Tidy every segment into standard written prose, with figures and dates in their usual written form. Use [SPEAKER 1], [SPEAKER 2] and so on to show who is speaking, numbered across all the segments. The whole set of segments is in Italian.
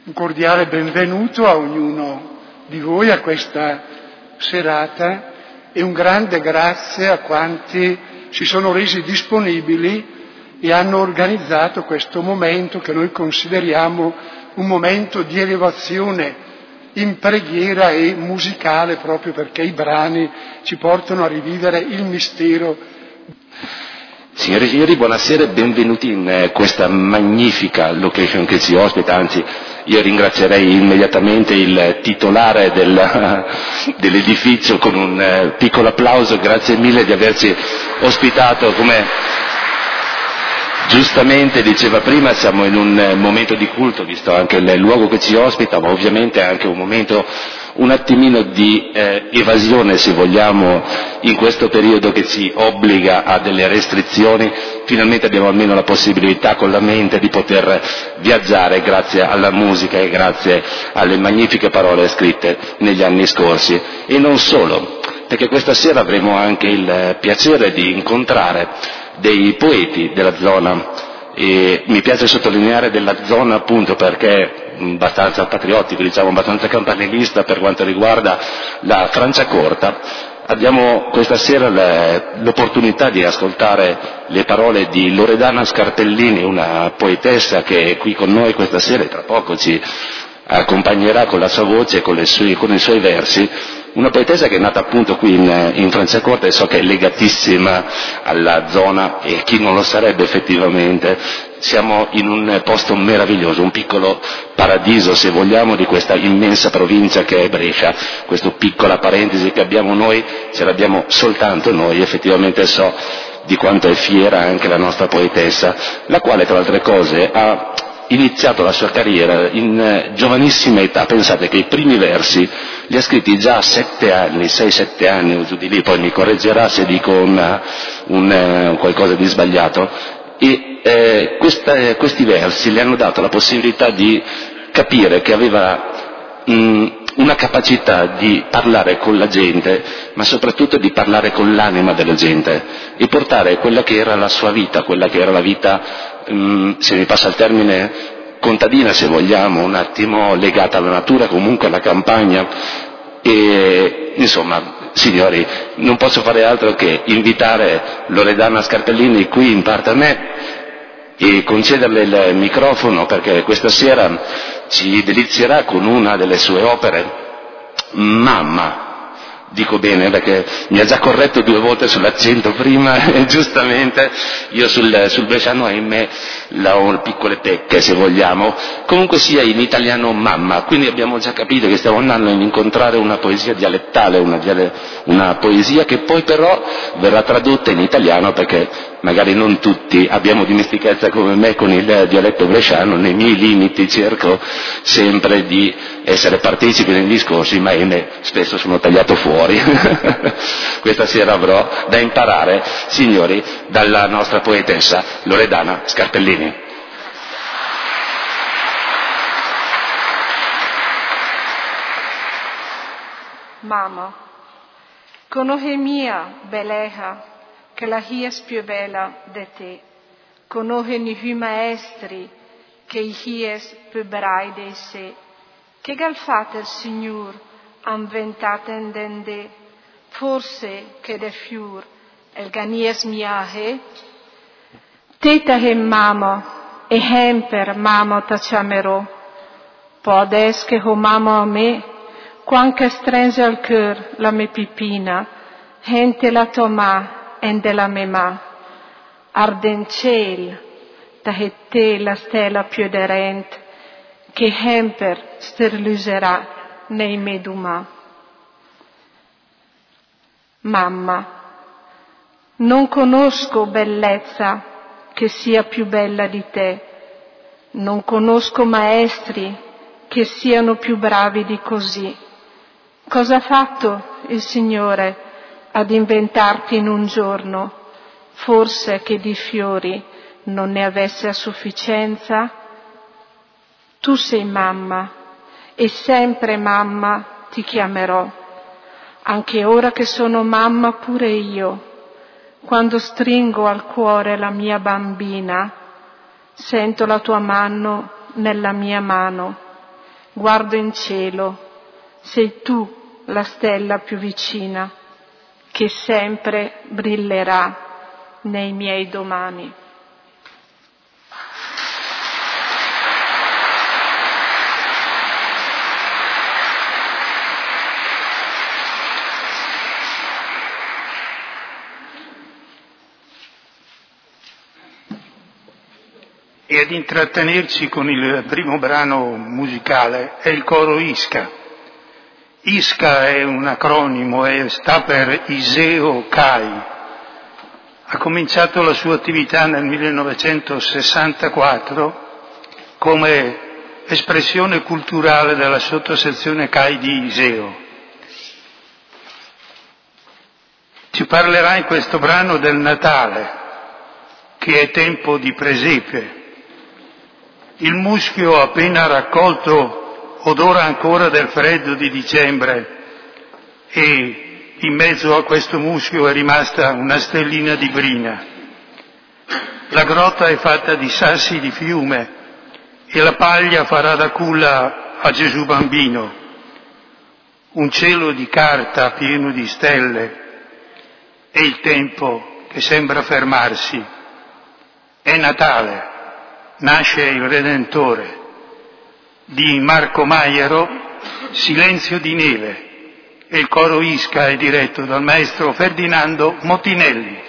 [SPEAKER 1] Un cordiale benvenuto a ognuno di voi a questa serata e un grande grazie a quanti si sono resi disponibili e hanno organizzato questo momento che noi consideriamo un momento di elevazione in preghiera e musicale, proprio perché i brani ci portano a rivivere il mistero.
[SPEAKER 2] Signore e signori, buonasera e benvenuti in questa magnifica location che ci ospita, anzi io ringrazierei immediatamente il titolare dell'edificio con un piccolo applauso, grazie mille di averci ospitato. Come giustamente diceva prima, siamo in un momento di culto, visto anche il luogo che ci ospita, ma ovviamente anche un momento un attimino di evasione, se vogliamo, in questo periodo che ci obbliga a delle restrizioni. Finalmente abbiamo almeno la possibilità con la mente di poter viaggiare grazie alla musica e grazie alle magnifiche parole scritte negli anni scorsi. E non solo, perché questa sera avremo anche il piacere di incontrare dei poeti della zona. E mi piace sottolineare della zona appunto perché abbastanza patriottico, diciamo abbastanza campanilista per quanto riguarda la Franciacorta. Abbiamo questa sera l'opportunità di ascoltare le parole di Loredana Scarpellini, una poetessa che è qui con noi questa sera e tra poco ci accompagnerà con la sua voce e con i suoi versi. Una poetessa che è nata appunto qui in Franciacorta e so che è legatissima alla zona, e chi non lo sarebbe effettivamente. Siamo in un posto meraviglioso, un piccolo paradiso se vogliamo di questa immensa provincia che è Brescia. Questa piccola parentesi che abbiamo noi, ce l'abbiamo soltanto noi, effettivamente so di quanto è fiera anche la nostra poetessa, la quale tra altre cose ha iniziato la sua carriera in giovanissima età. Pensate che i primi versi li ha scritti già a 7 anni, 6-7 anni o giù di lì, poi mi correggerà se dico qualcosa di sbagliato. E questi versi le hanno dato la possibilità di capire che aveva una capacità di parlare con la gente, ma soprattutto di parlare con l'anima della gente e portare quella che era la sua vita, quella che era la vita, se mi passa il termine, contadina se vogliamo, un attimo legata alla natura, comunque alla campagna. E insomma, signori, non posso fare altro che invitare Loredana Scarpellini qui in parte a me e concederle il microfono perché questa sera ci delizierà con una delle sue opere, Mamma. Dico bene perché mi ha già corretto 2 volte sull'accento prima e giustamente io sul bresciano ahimè ho piccole pecche se vogliamo. Comunque sia in italiano Mamma, quindi abbiamo già capito che stiamo andando ad incontrare una poesia dialettale, una poesia che poi però verrà tradotta in italiano perché magari non tutti abbiamo dimestichezza come me con il dialetto bresciano. Nei miei limiti cerco sempre di essere partecipe nei discorsi, ma ahimè spesso sono tagliato fuori. Questa sera avrò da imparare, signori, dalla nostra poetessa Loredana Scarpellini.
[SPEAKER 3] Mamma, conosci mia bellezza, che la hies più bella di te. Conosci i maestri, che i hies più bravi di sé. Che gal fate il Signor, inventate in dende, forse che de fiur, el ganies miahe. Teta he mama, e hemper mama ta chiamerò. Podes che ho mama a me, quanche stringe al cœur la me pipina, gente la toma, en della me ma. Arden ciel, ta he te la stella più aderente, che hemper steriliserà nei meduma. Mamma, non conosco bellezza che sia più bella di te, non conosco maestri che siano più bravi di così. Cosa ha fatto il Signore ad inventarti in un giorno? Forse che di fiori non ne avesse a sufficienza? Tu sei mamma e sempre mamma ti chiamerò. Anche ora che sono mamma pure io, quando stringo al cuore la mia bambina, sento la tua mano nella mia mano guardo in cielo, sei tu la stella più vicina, che sempre brillerà nei miei domani.
[SPEAKER 1] E ad intrattenerci con il primo brano musicale è il coro Isca. Isca è un acronimo e sta per Iseo Kai. Ha cominciato la sua attività nel 1964 come espressione culturale della sottosezione Kai di Iseo. Ci parlerà in questo brano del Natale, che è tempo di presepe. Il muschio appena raccolto odora ancora del freddo di dicembre e in mezzo a questo muschio è rimasta una stellina di brina. La grotta è fatta di sassi di fiume e la paglia farà da culla a Gesù bambino. Un cielo di carta pieno di stelle e il tempo che sembra fermarsi. È Natale. Nasce il Redentore. Di Marco Maiero, Silenzio di neve, e il coro Isca è diretto dal maestro Ferdinando Motinelli.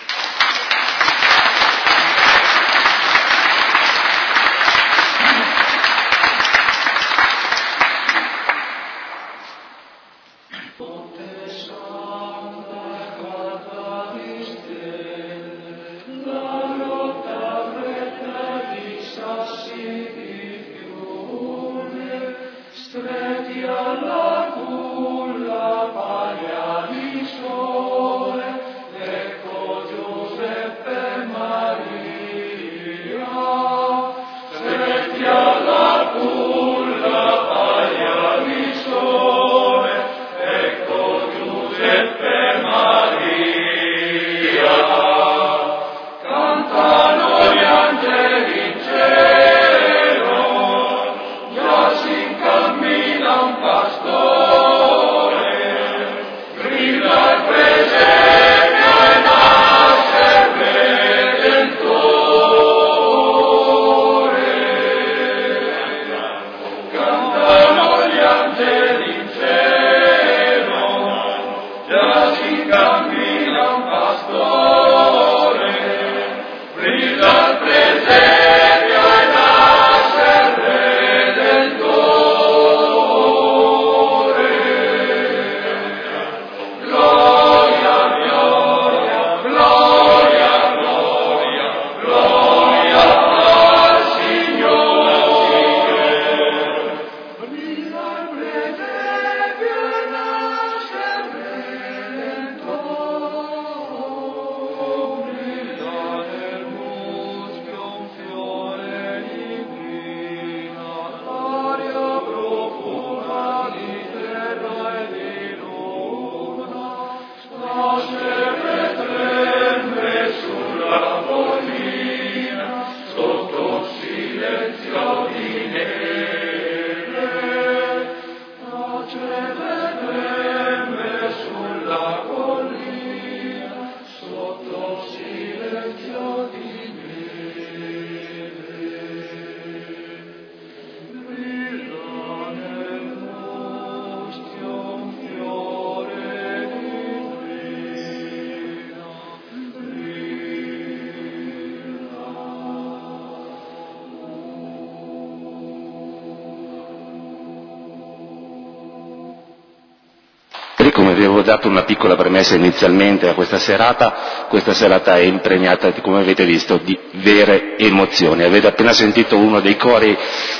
[SPEAKER 2] Come vi avevo dato una piccola premessa inizialmente a questa serata è impregnata, come avete visto, di vere emozioni. Avete appena sentito uno dei cori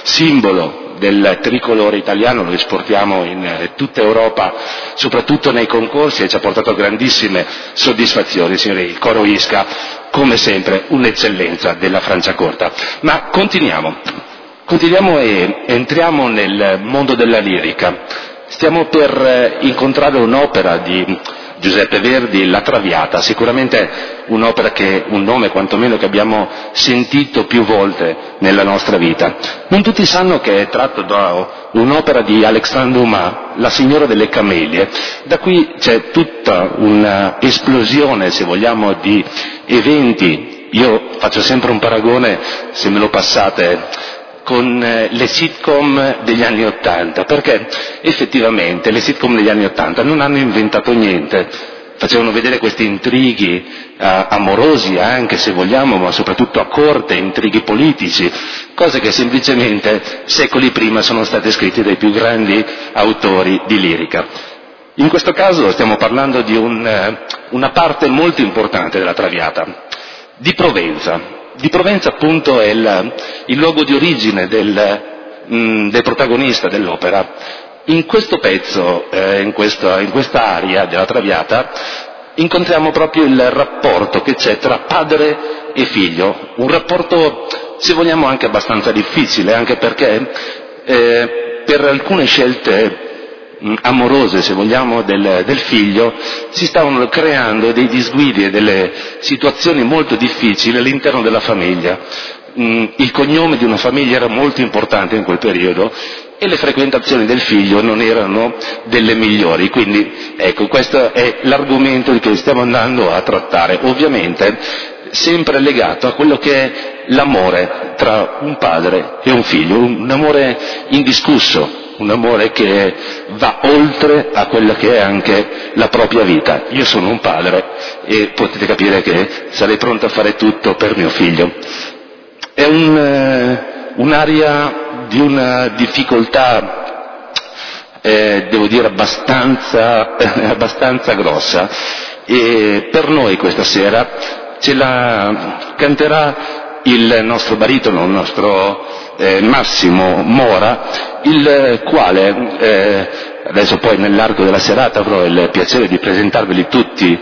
[SPEAKER 2] simbolo del tricolore italiano, lo esportiamo in tutta Europa, soprattutto nei concorsi, e ci ha portato grandissime soddisfazioni, signori. Il coro Isca, come sempre, un'eccellenza della Franciacorta. Ma continuiamo e entriamo nel mondo della lirica. Stiamo per incontrare un'opera di Giuseppe Verdi, La Traviata, sicuramente un'opera un nome quantomeno che abbiamo sentito più volte nella nostra vita. Non tutti sanno che è tratto da un'opera di Alexandre Dumas, La signora delle camelie. Da qui c'è tutta un'esplosione, se vogliamo, di eventi. Io faccio sempre un paragone, se me lo passate, con le sitcom degli anni '80, perché effettivamente le sitcom degli anni '80 non hanno inventato niente, facevano vedere questi intrighi amorosi anche, se vogliamo, ma soprattutto a corte, intrighi politici, cose che semplicemente secoli prima sono state scritte dai più grandi autori di lirica. In questo caso stiamo parlando di una parte molto importante della Traviata, di Provenza. Di Provenza appunto è il luogo di origine del protagonista dell'opera. In questo pezzo, in questa area della Traviata, incontriamo proprio il rapporto che c'è tra padre e figlio, un rapporto, se vogliamo, anche abbastanza difficile, anche perché per alcune scelte amorose, se vogliamo, del figlio, si stavano creando dei disguidi e delle situazioni molto difficili all'interno della famiglia. Il cognome di una famiglia era molto importante in quel periodo e le frequentazioni del figlio non erano delle migliori, quindi ecco, questo è l'argomento che stiamo andando a trattare, ovviamente sempre legato a quello che è l'amore tra un padre e un figlio, un amore indiscusso, un amore che va oltre a quella che è anche la propria vita. Io sono un padre e potete capire che sarei pronto a fare tutto per mio figlio. È un'area di una difficoltà, devo dire, abbastanza grossa, e per noi questa sera ce la canterà il nostro baritono, il nostro Massimo Mora, il quale adesso poi nell'arco della serata avrò il piacere di presentarveli tutti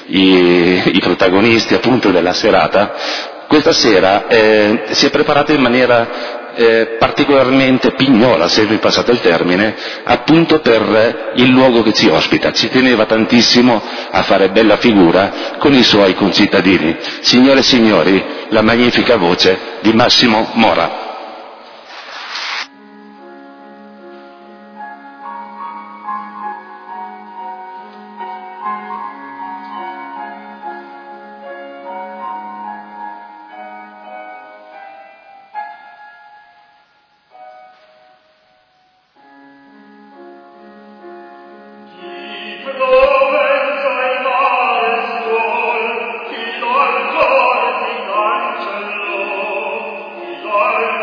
[SPEAKER 2] i protagonisti appunto della serata. Questa sera si è preparata in maniera particolarmente pignola, se vi passate il termine, appunto per il luogo che ci ospita. Ci teneva tantissimo a fare bella figura con i suoi concittadini. Signore e signori, la magnifica voce di Massimo Mora.
[SPEAKER 4] Lord,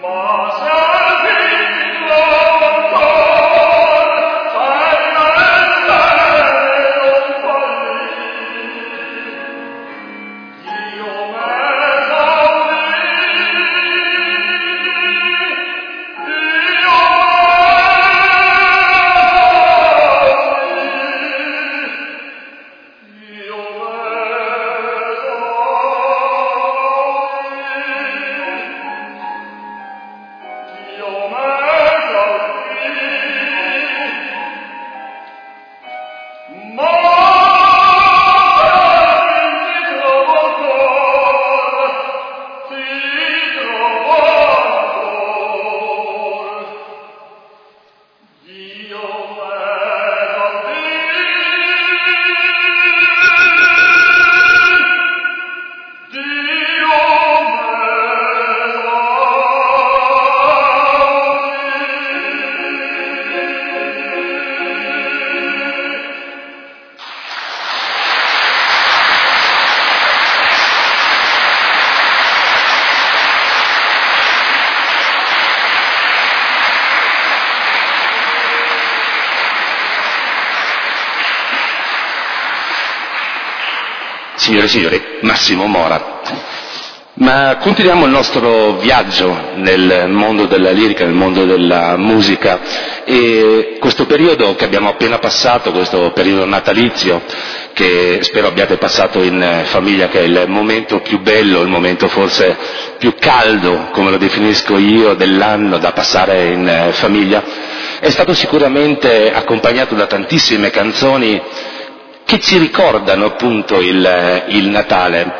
[SPEAKER 2] Signore e signori, Massimo Mora. Ma continuiamo il nostro viaggio nel mondo della lirica, nel mondo della musica, e questo periodo che abbiamo appena passato, questo periodo natalizio, che spero abbiate passato in famiglia, che è il momento più bello, il momento forse più caldo, come lo definisco io, dell'anno da passare in famiglia, è stato sicuramente accompagnato da tantissime canzoni che ci ricordano appunto il Natale.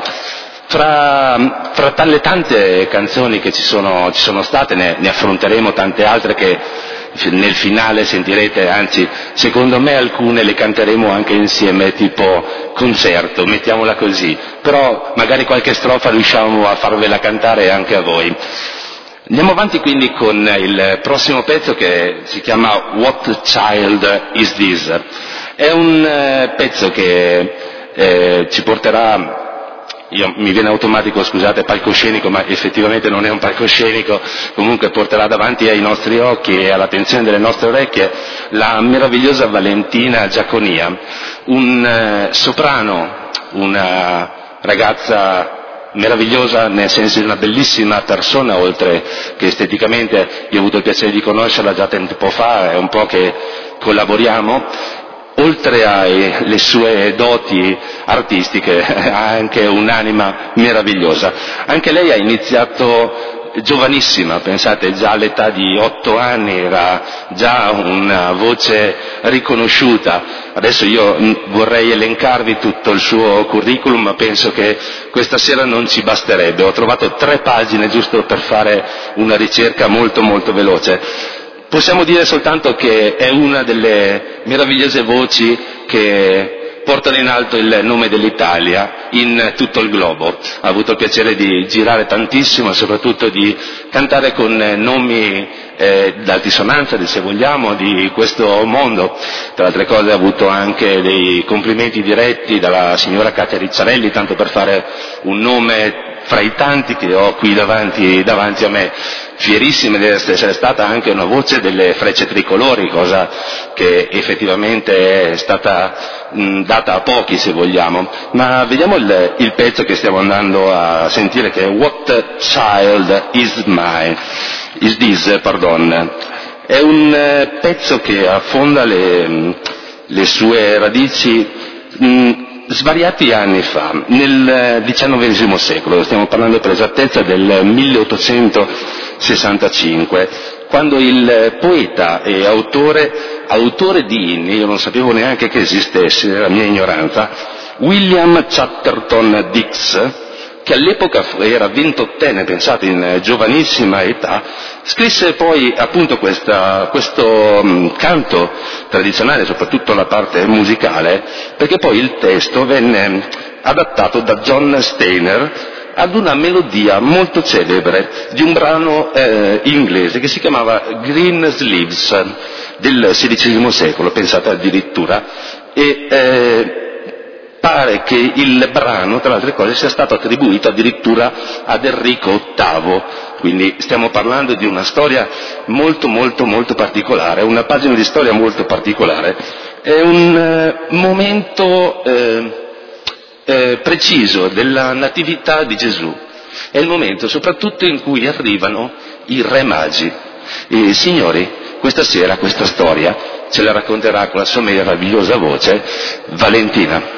[SPEAKER 2] Fra le tante canzoni che ci sono state, ne affronteremo tante altre che nel finale sentirete, anzi secondo me alcune le canteremo anche insieme, tipo concerto, mettiamola così, però magari qualche strofa riusciamo a farvela cantare anche a voi. Andiamo avanti quindi con il prossimo pezzo, che si chiama What Child Is This? È un pezzo che ci porterà, mi viene automatico, scusate, palcoscenico, ma effettivamente non è un palcoscenico, comunque porterà davanti ai nostri occhi e all'attenzione delle nostre orecchie la meravigliosa Valentina Giaconia, un soprano, una ragazza meravigliosa, nel senso di una bellissima persona, oltre che esteticamente. Io ho avuto il piacere di conoscerla già tempo fa, è un po' che collaboriamo. Oltre alle sue doti artistiche ha anche un'anima meravigliosa. Anche lei ha iniziato giovanissima, pensate, già all'età di 8 anni era già una voce riconosciuta. Adesso io vorrei elencarvi tutto il suo curriculum, ma penso che questa sera non ci basterebbe. Ho trovato 3 pagine giusto per fare una ricerca molto molto veloce. Possiamo dire soltanto che è una delle meravigliose voci che portano in alto il nome dell'Italia in tutto il globo. Ha avuto il piacere di girare tantissimo e soprattutto di cantare con nomi d'altisonanza, se vogliamo, di questo mondo. Tra altre cose ha avuto anche dei complimenti diretti dalla signora Katia Ricciarelli, tanto per fare un nome fra i tanti che ho qui davanti a me, fierissima di essere stata anche una voce delle Frecce Tricolori, cosa che effettivamente è stata data a pochi, se vogliamo. Ma vediamo il pezzo che stiamo andando a sentire, che è What Child Is This? È un pezzo che affonda le sue radici svariati anni fa, nel XIX secolo, stiamo parlando per esattezza del 1865, quando il poeta e autore di inni, io non sapevo neanche che esistesse, la mia ignoranza, William Chatterton Dix, che all'epoca era 28enne, pensate, in giovanissima età, scrisse poi appunto questo canto tradizionale, soprattutto la parte musicale, perché poi il testo venne adattato da John Steiner ad una melodia molto celebre di un brano inglese che si chiamava Green Sleeves, del XVI secolo, pensate addirittura, e pare che il brano, tra le altre cose, sia stato attribuito addirittura ad Enrico VIII, Quindi stiamo parlando di una storia molto molto molto particolare, una pagina di storia molto particolare, è un momento preciso della natività di Gesù, è il momento soprattutto in cui arrivano i re magi. E, signori, questa sera questa storia ce la racconterà con la sua meravigliosa voce Valentina.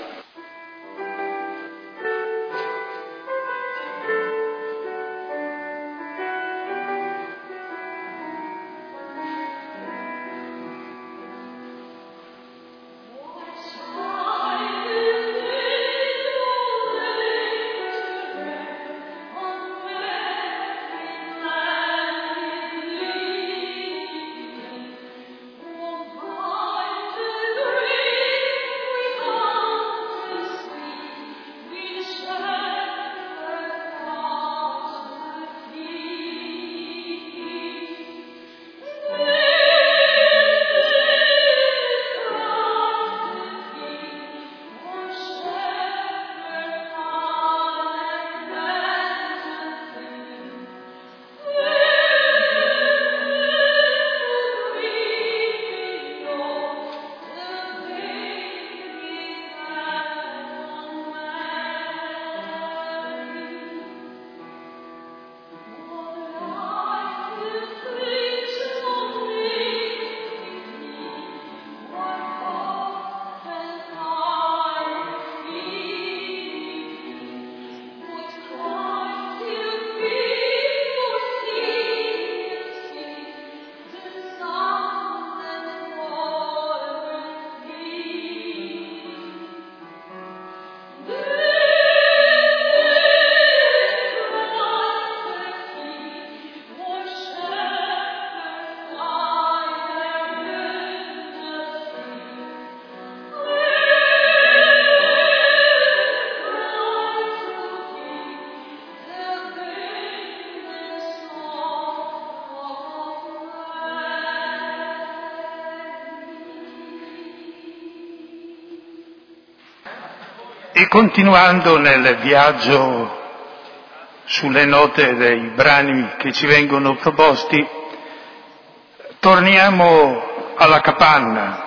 [SPEAKER 1] E continuando nel viaggio sulle note dei brani che ci vengono proposti, torniamo alla capanna.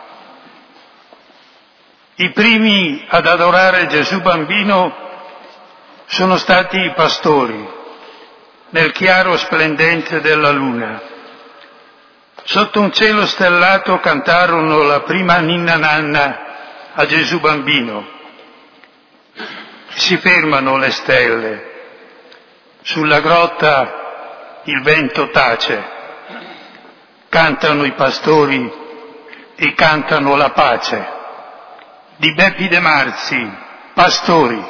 [SPEAKER 1] I primi ad adorare Gesù bambino sono stati i pastori, nel chiaro splendente della luna. Sotto un cielo stellato cantarono la prima ninna nanna a Gesù bambino. Si fermano le stelle, sulla grotta il vento tace, cantano i pastori e cantano la pace. Di Beppi De Marzi, Pastori.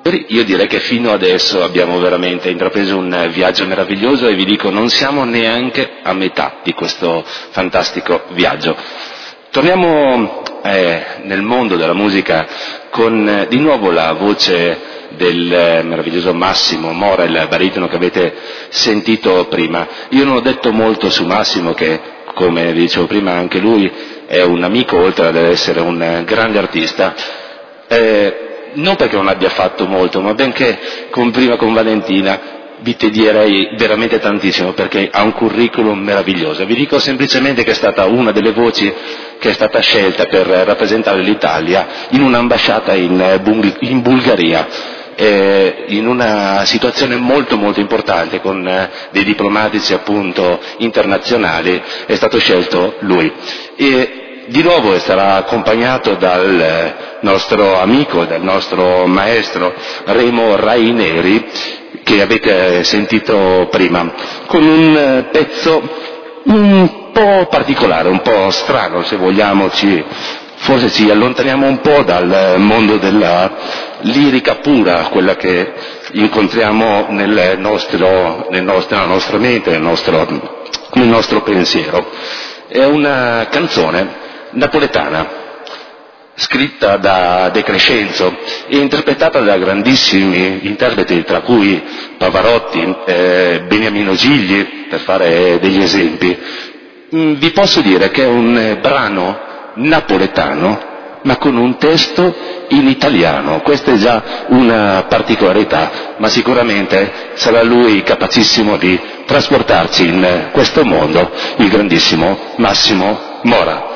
[SPEAKER 2] Io direi che fino adesso abbiamo veramente intrapreso un viaggio meraviglioso e vi dico non siamo neanche a metà di questo fantastico viaggio. Torniamo nel mondo della musica con di nuovo la voce del meraviglioso Massimo Mora, il baritono che avete sentito prima. Io non ho detto molto su Massimo che, come vi dicevo prima, anche lui è un amico oltre ad essere un grande artista. Non perché non abbia fatto molto, ma benché prima con Valentina vi tedierei veramente tantissimo perché ha un curriculum meraviglioso. Vi dico semplicemente che è stata una delle voci che è stata scelta per rappresentare l'Italia in un'ambasciata in Bulgaria, in una situazione molto molto importante con dei diplomatici appunto internazionali, è stato scelto lui. E di nuovo sarà accompagnato dal nostro amico, dal nostro maestro Remo Raineri, che avete sentito prima, con un pezzo un po' particolare, un po' strano se vogliamo, forse ci allontaniamo un po' dal mondo della lirica pura, quella che incontriamo nella nostra mente, nel nostro pensiero. È una canzone napoletana, scritta da De Crescenzo e interpretata da grandissimi interpreti, tra cui Pavarotti, Beniamino Gigli, per fare degli esempi. Vi posso dire che è un brano napoletano, ma con un testo in italiano. Questa è già una particolarità, ma sicuramente sarà lui capacissimo di trasportarci in questo mondo, il grandissimo Massimo Mora.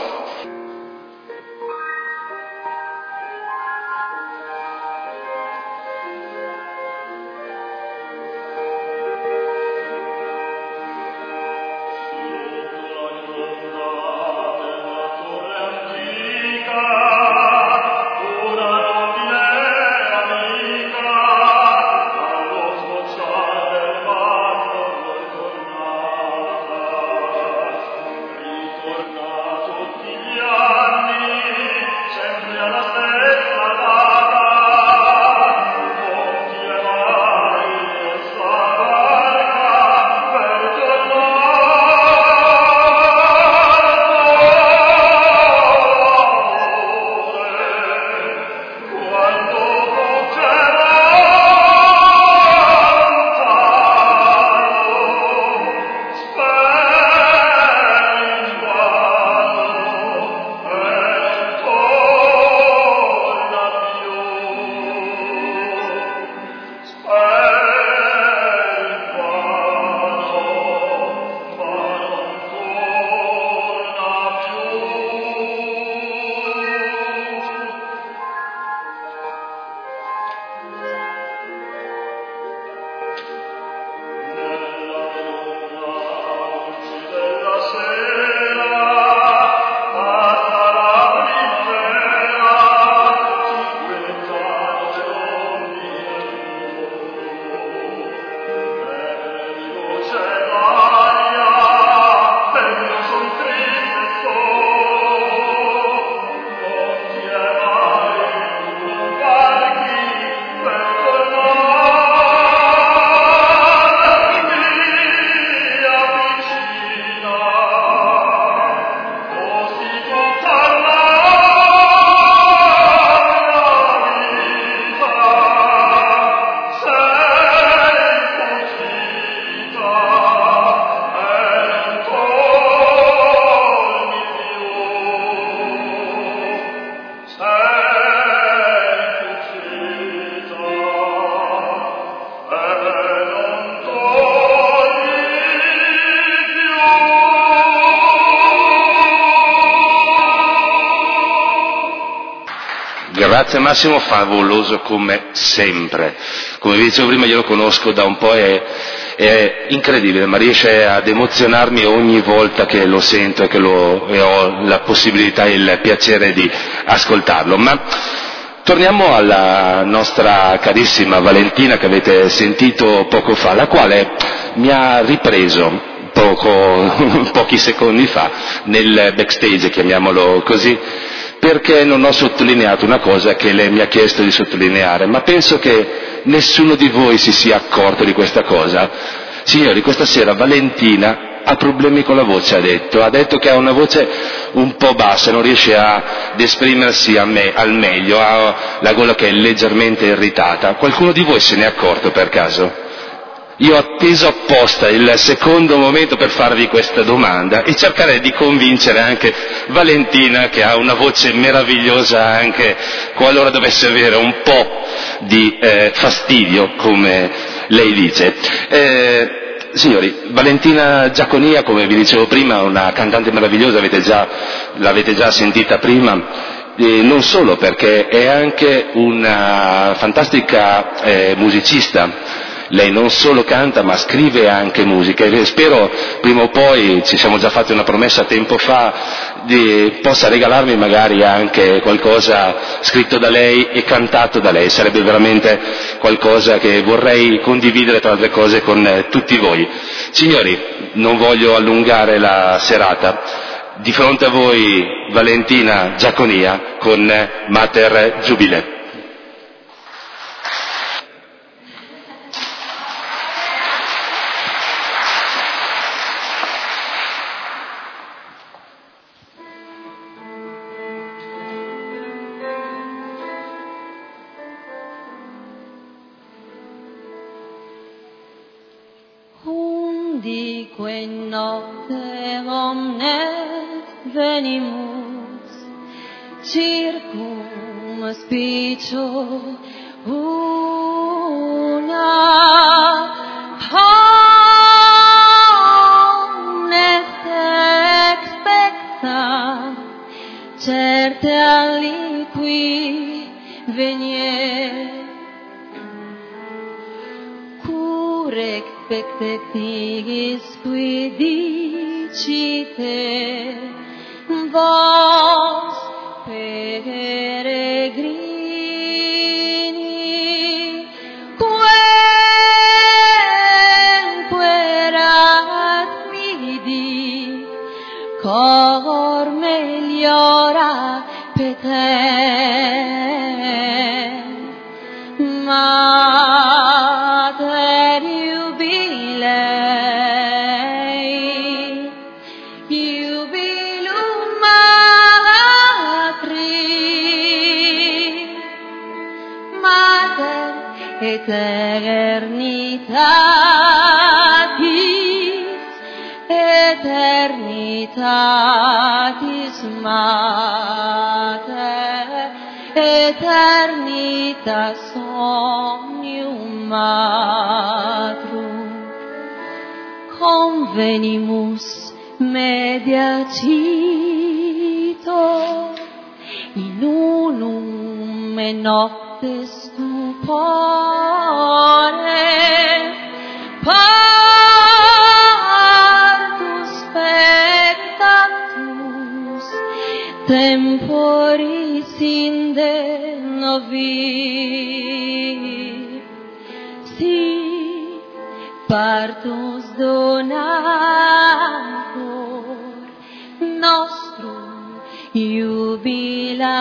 [SPEAKER 2] Grazie Massimo, favoloso come sempre. Come vi dicevo prima, io lo conosco da un po', è incredibile, ma riesce ad emozionarmi ogni volta che lo sento e ho la possibilità e il piacere di ascoltarlo. Ma torniamo alla nostra carissima Valentina che avete sentito poco fa, la quale mi ha ripreso pochi secondi fa nel backstage, chiamiamolo così, perché non ho sottolineato una cosa che lei mi ha chiesto di sottolineare, ma penso che nessuno di voi si sia accorto di questa cosa. Signori, questa sera Valentina ha problemi con la voce, ha detto che ha una voce un po' bassa, non riesce ad esprimersi al meglio, ha la gola che è leggermente irritata. Qualcuno di voi se ne è accorto per caso? Io ho atteso apposta il secondo momento per farvi questa domanda e cercare di convincere anche Valentina, che ha una voce meravigliosa, anche qualora dovesse avere un po' di fastidio, come lei dice. Signori, Valentina Giaconia, come vi dicevo prima, una cantante meravigliosa, l'avete già sentita prima, non solo perché è anche una fantastica musicista. Lei non solo canta ma scrive anche musica e spero prima o poi, ci siamo già fatti una promessa tempo fa, possa regalarmi magari anche qualcosa scritto da lei e cantato da lei. Sarebbe veramente qualcosa che vorrei condividere tra altre cose con tutti voi. Signori, non voglio allungare la serata. Di fronte a voi Valentina Giaconia con Mater Giubile.
[SPEAKER 4] Undique notte omnes venimus circum spicio una omnes expecta certe aliqui venier expectatis qui dicite vos peregrini quemque erat midi cor meliora peter Mater Jubilum Matri, Mater eternitatis Mater eternitas omnium matrum convenimus mediacito in unum nocte stupore partus spectatus temporis inde novi si partus donator nostrum jubila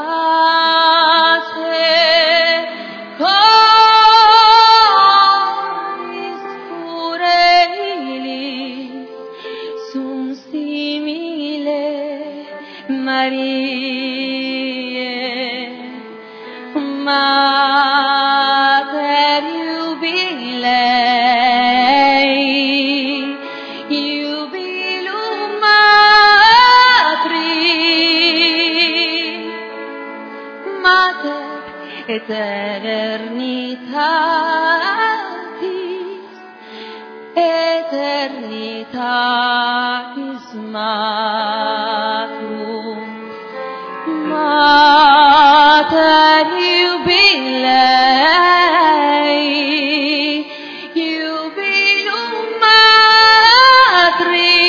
[SPEAKER 4] pace coris puerilis sum simile Mariae Mater Jubilei Jubilum Matri Mater eternitatis matrum Mater Jubilei Jubilum Matri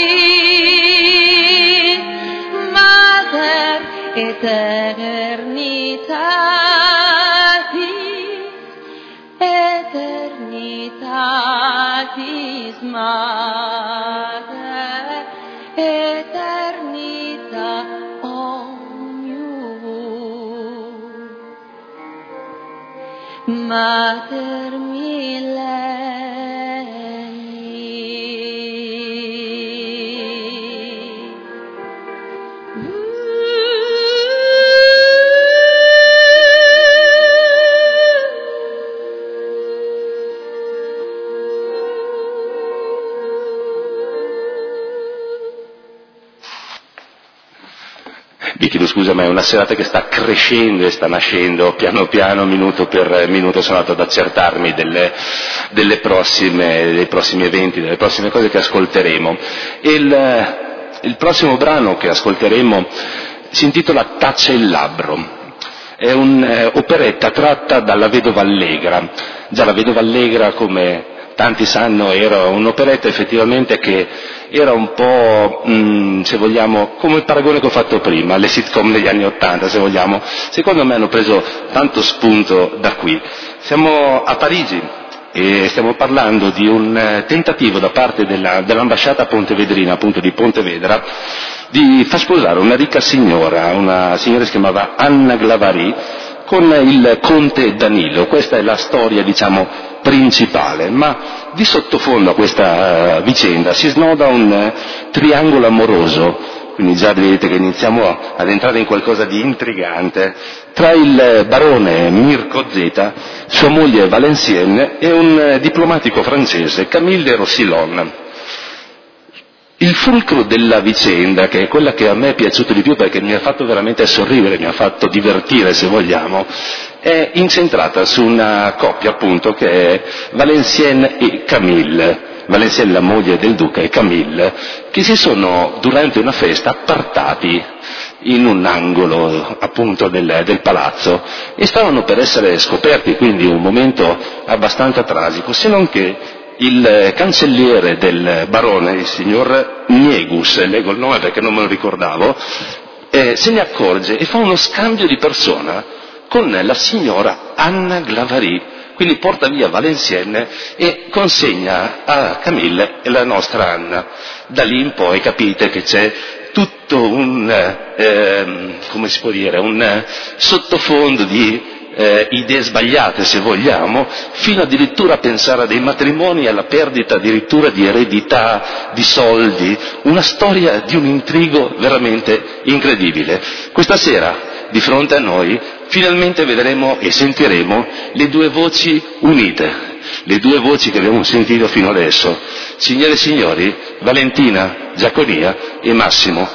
[SPEAKER 4] Mater eternitatis Mater eternita omnium Mater
[SPEAKER 2] Vi chiedo scusa, ma è una serata che sta crescendo e sta nascendo piano piano, minuto per minuto. Sono andato ad accertarmi dei prossimi eventi, delle prossime cose che ascolteremo. E il prossimo brano che ascolteremo si intitola Tace il labbro. È un'operetta tratta dalla Vedova Allegra. Già la Vedova Allegra, come tanti sanno, era un'operetta effettivamente che era un po', se vogliamo, come il paragone che ho fatto prima, le sitcom degli anni '80, se vogliamo. Secondo me hanno preso tanto spunto da qui. Siamo a Parigi e stiamo parlando di un tentativo da parte dell'ambasciata pontevedrina, appunto di Pontevedra, di far sposare una ricca signora, una signora che si chiamava Anna Glavary, con il conte Danilo. Questa è la storia, diciamo, principale, ma di sottofondo a questa vicenda si snoda un triangolo amoroso, quindi già vedete che iniziamo ad entrare in qualcosa di intrigante, tra il barone Mirko Zeta, sua moglie Valenciennes e un diplomatico francese, Camille de Roussillon. Il fulcro della vicenda, che è quella che a me è piaciuta di più perché mi ha fatto veramente sorridere, mi ha fatto divertire, se vogliamo, è incentrata su una coppia appunto che è Valenciennes e Camille. Valenciennes, la moglie del duca, e Camille, che si sono durante una festa appartati in un angolo appunto del palazzo e stavano per essere scoperti, quindi un momento abbastanza tragico, se non che il cancelliere del barone, il signor Niegus, leggo il nome perché non me lo ricordavo, se ne accorge e fa uno scambio di persona con la signora Anna Glavary, quindi porta via Valenciennes e consegna a Camille la nostra Anna. Da lì in poi capite che c'è tutto come si può dire, un sottofondo di idee sbagliate, se vogliamo, fino addirittura a pensare a dei matrimoni e alla perdita addirittura di eredità, di soldi, una storia di un intrigo veramente incredibile. Questa sera, di fronte a noi, finalmente vedremo e sentiremo le due voci unite, le due voci che abbiamo sentito fino adesso. Signore e signori, Valentina Giaconia e Massimo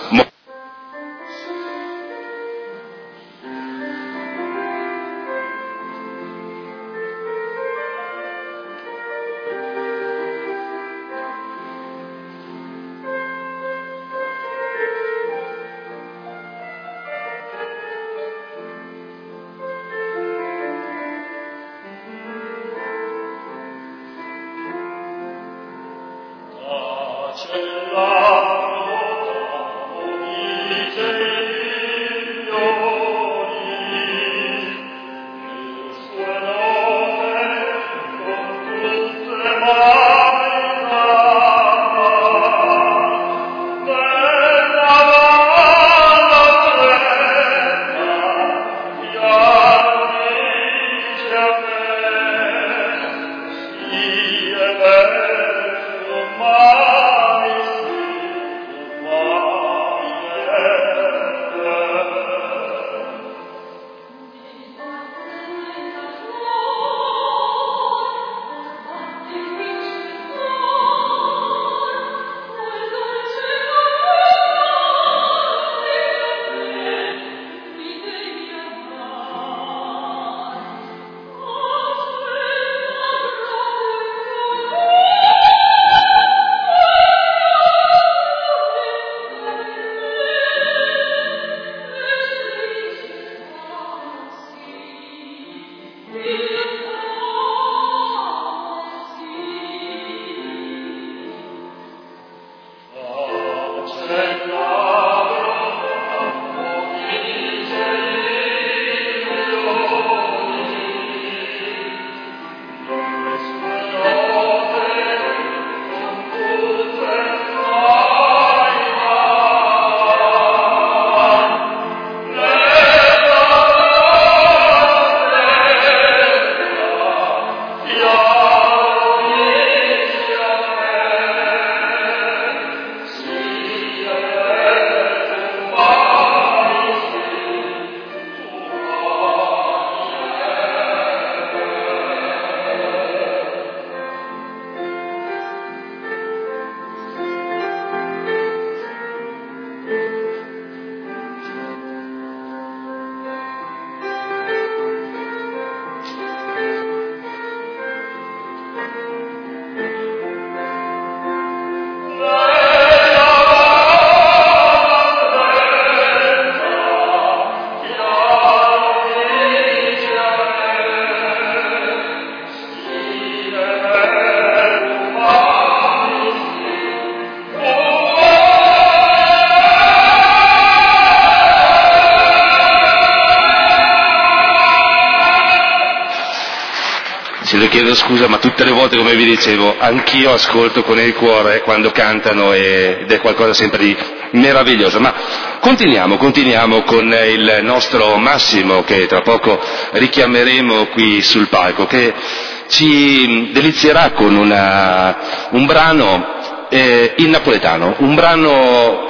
[SPEAKER 2] le chiedo scusa, ma tutte le volte, come vi dicevo, anch'io ascolto con il cuore quando cantano ed è qualcosa sempre di meraviglioso. Ma continuiamo con il nostro Massimo, che tra poco richiameremo qui sul palco, che ci delizierà con un brano in napoletano, un brano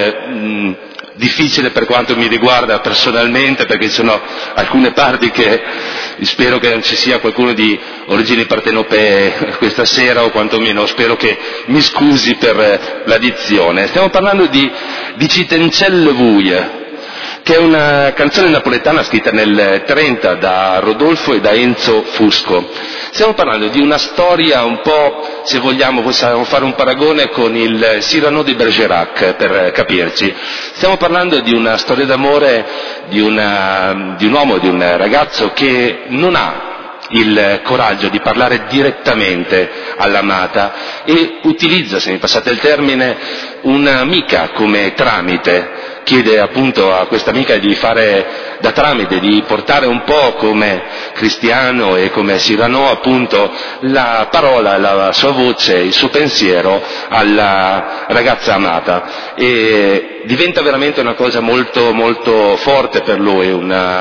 [SPEAKER 2] difficile per quanto mi riguarda personalmente, perché ci sono alcune parti che spero che non ci sia qualcuno di origini partenopee questa sera, o quantomeno spero che mi scusi per la dizione. Stiamo parlando di Citencelle Vuie, che è una canzone napoletana scritta nel 30 da Rodolfo e da Enzo Fusco. Stiamo parlando di una storia un po', se vogliamo, possiamo fare un paragone con il Cyrano di Bergerac, per capirci. Stiamo parlando di una storia d'amore di un uomo, di un ragazzo che non ha il coraggio di parlare direttamente all'amata e utilizza, se mi passate il termine, un'amica come tramite. Chiede appunto a questa amica di fare da tramite, di portare un po' come Cristiano e come Cyrano appunto la parola, la sua voce, il suo pensiero alla ragazza amata, e diventa veramente una cosa molto molto forte per lui,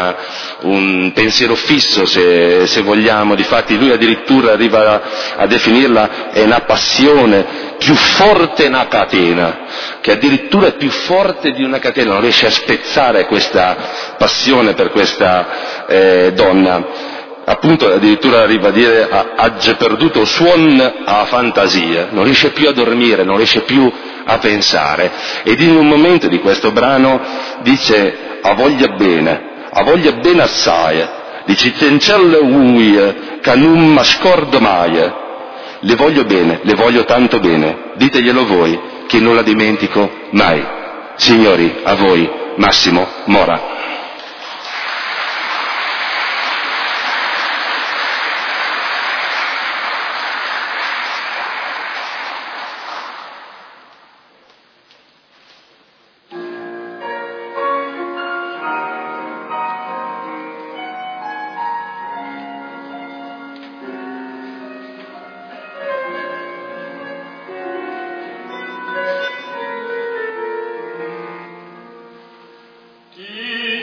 [SPEAKER 2] un pensiero fisso, se vogliamo. Difatti lui addirittura arriva a definirla è una passione più forte una catena, che addirittura è più forte di una catena, non riesce a spezzare questa passione per questa donna. Appunto addirittura arriva a dire ha perduto suon a fantasia, non riesce più a dormire, non riesce più a pensare. Ed in un momento di questo brano dice a voglia bene assai, di Citencelle Vuie, che non mi scordo mai. Le voglio bene, le voglio tanto bene, diteglielo voi, che non la dimentico mai. Signori, a voi, Massimo Mora.
[SPEAKER 5] Ti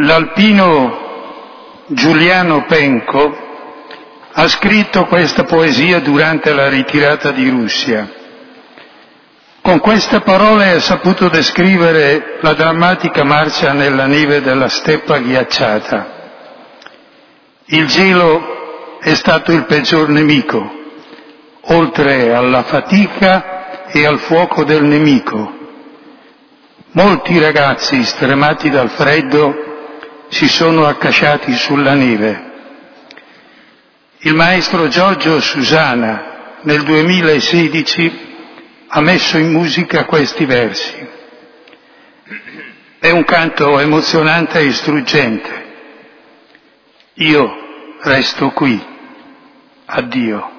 [SPEAKER 1] L'alpino Giuliano Penco ha scritto questa poesia durante la ritirata di Russia. Con queste parole ha saputo descrivere la drammatica marcia nella neve della steppa ghiacciata. Il gelo è stato il peggior nemico, oltre alla fatica e al fuoco del nemico. Molti ragazzi, stremati dal freddo, si sono accasciati sulla neve. Il maestro Giorgio Susana nel 2016 ha messo in musica questi versi. È un canto emozionante e struggente. Io resto qui. Addio.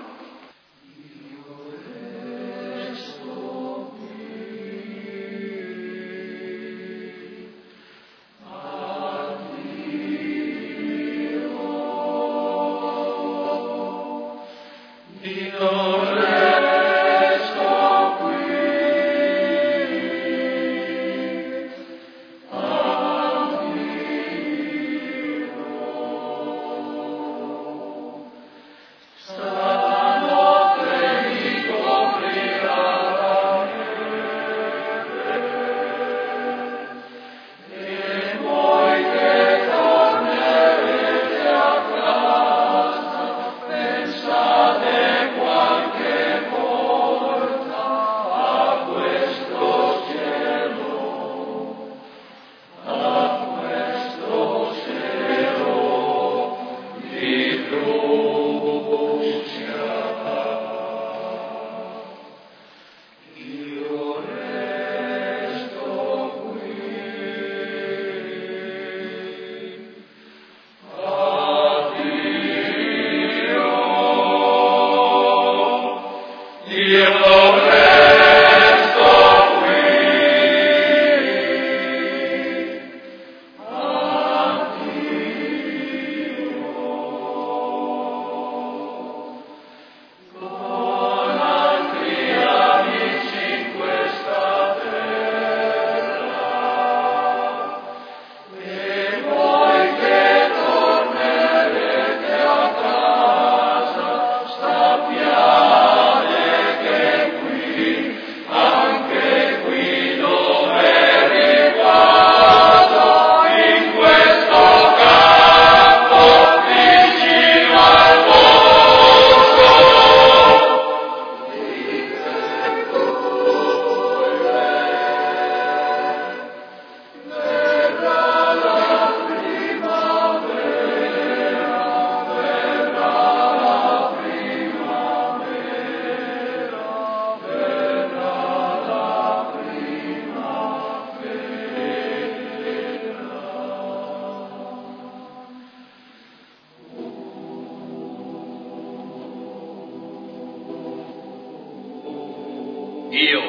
[SPEAKER 5] Io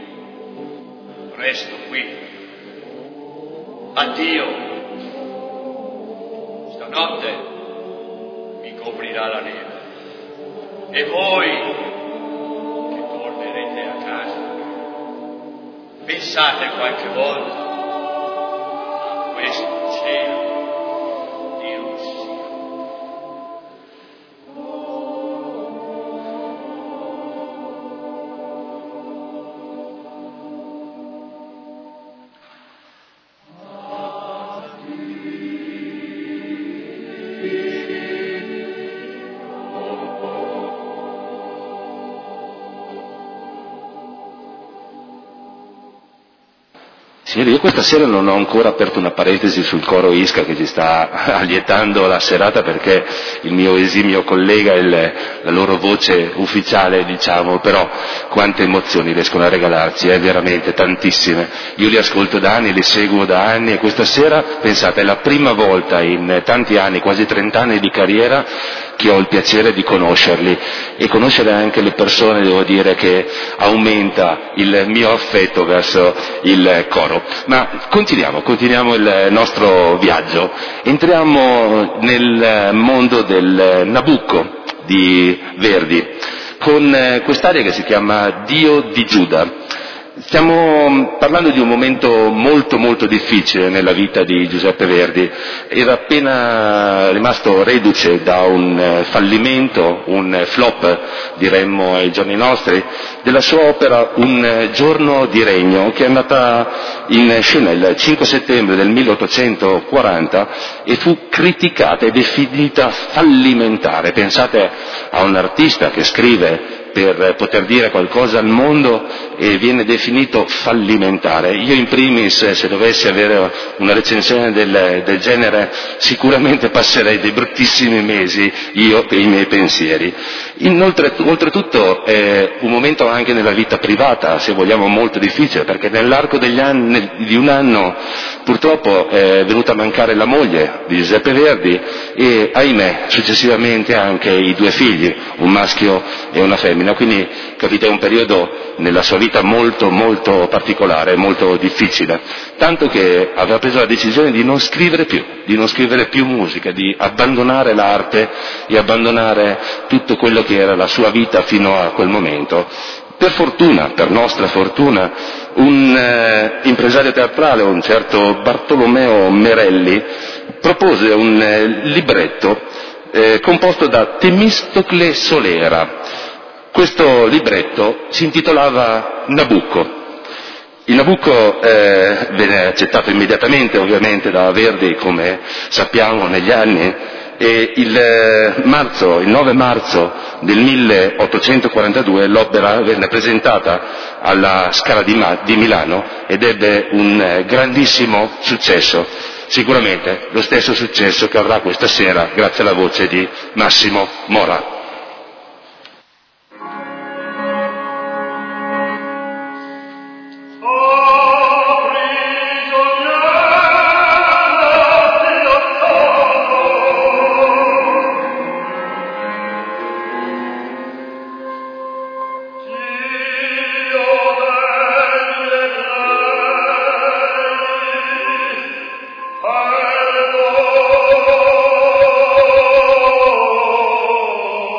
[SPEAKER 5] resto qui. Addio. Stanotte mi coprirà la neve. E voi che tornerete a casa, pensate qualche volta a questo cielo di Russia.
[SPEAKER 2] Signori, io questa sera non ho ancora aperto una parentesi sul coro Isca che ci sta allietando la serata, perché il mio esimio collega è la loro voce ufficiale, diciamo, però quante emozioni riescono a regalarci, veramente tantissime. Io li ascolto da anni, li seguo da anni, e questa sera, pensate, è la prima volta in tanti anni, quasi 30 anni di carriera, che ho il piacere di conoscerli, e conoscere anche le persone, devo dire che aumenta il mio affetto verso il coro. Ma continuiamo il nostro viaggio, entriamo nel mondo del Nabucco di Verdi, con quest'aria che si chiama Dio di Giuda. Stiamo parlando di un momento molto molto difficile nella vita di Giuseppe Verdi. Era appena rimasto reduce da un fallimento, un flop, diremmo ai giorni nostri, della sua opera Un giorno di regno, che è andata in scena il 5 settembre del 1840 e fu criticata e definita fallimentare. Pensate a un artista che scrive per poter dire qualcosa al mondo e viene definito fallimentare. Io in primis, se dovessi avere una recensione del genere, sicuramente passerei dei bruttissimi mesi, io e i miei pensieri. Oltretutto è un momento anche nella vita privata, se vogliamo, molto difficile, perché nell'arco di un anno purtroppo è venuta a mancare la moglie di Giuseppe Verdi e, ahimè, successivamente anche i 2 figli, un maschio e una femmina. Quindi capite, è un periodo nella sua vita molto molto particolare, molto difficile, tanto che aveva preso la decisione di non scrivere più musica, di abbandonare l'arte e abbandonare tutto quello che era la sua vita fino a quel momento. Per fortuna, per nostra fortuna, un impresario teatrale, un certo Bartolomeo Merelli, propose un libretto composto da Temistocle Solera. Questo libretto si intitolava Nabucco. Il Nabucco venne accettato immediatamente, ovviamente, da Verdi, come sappiamo, negli anni, e il 9 marzo del 1842 l'opera venne presentata alla Scala di Milano ed ebbe un grandissimo successo, sicuramente lo stesso successo che avrà questa sera grazie alla voce di Massimo Mora.
[SPEAKER 6] Oh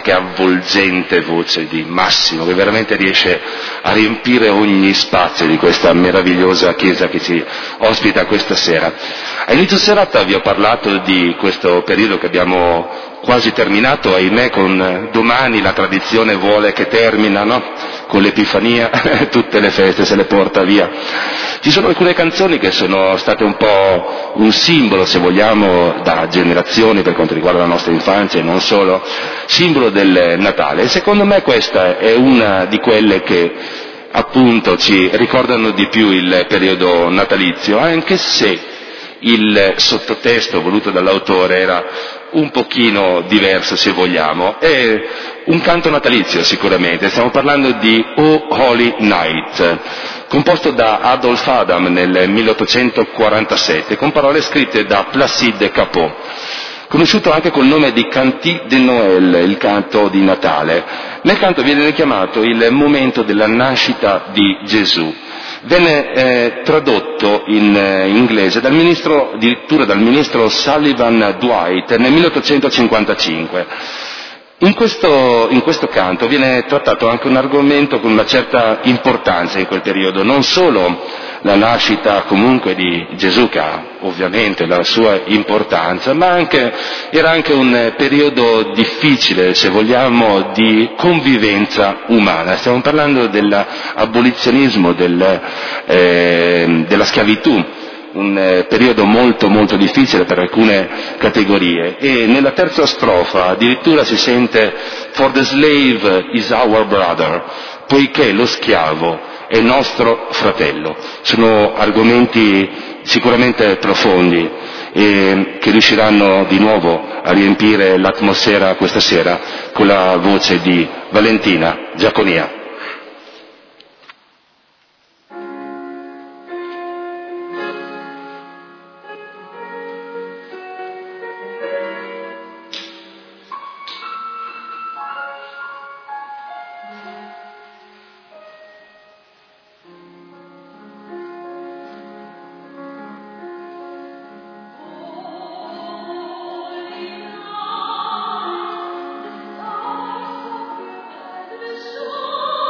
[SPEAKER 2] che avvolgente voce di Massimo, che veramente riesce a riempire ogni spazio di questa meravigliosa chiesa che ci ospita questa sera. A inizio serata vi ho parlato di questo periodo che abbiamo quasi terminato, ahimè con domani la tradizione vuole che termina, no? Con l'Epifania tutte le feste se le porta via. Ci sono alcune canzoni che sono state un po' un simbolo, se vogliamo, da generazioni per quanto riguarda la nostra infanzia e non solo, simbolo del Natale. E secondo me questa è una di quelle che appunto ci ricordano di più il periodo natalizio, anche se il sottotesto voluto dall'autore era un pochino diverso, se vogliamo. È un canto natalizio sicuramente, stiamo parlando di O Holy Night, composto da Adolphe Adam nel 1847, con parole scritte da Placide Cappeau, conosciuto anche col nome di Cantique de Noël, il canto di Natale. Nel canto viene richiamato il momento della nascita di Gesù. Venne tradotto in inglese addirittura dal ministro Sullivan Dwight nel 1855. In questo canto viene trattato anche un argomento con una certa importanza in quel periodo, non solo la nascita comunque di Gesù, che ha ovviamente la sua importanza, ma era anche un periodo difficile, se vogliamo, di convivenza umana. Stiamo parlando dell'abolizionismo, della schiavitù, un periodo molto molto difficile per alcune categorie, e nella terza strofa addirittura si sente "For the slave is our brother", poiché lo schiavo è nostro fratello. Sono argomenti sicuramente profondi e che riusciranno di nuovo a riempire l'atmosfera questa sera con la voce di Valentina Giaconia.
[SPEAKER 4] Oh